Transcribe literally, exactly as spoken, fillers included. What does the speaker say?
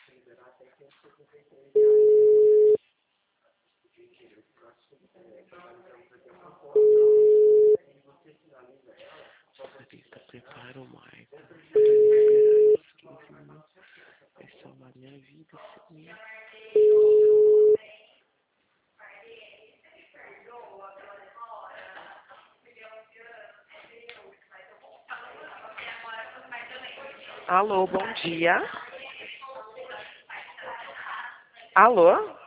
Motorista, prepara o Michael para liberar os quinze mil. Vai salvar minha vida, senhor. Alô, bom dia. Alô?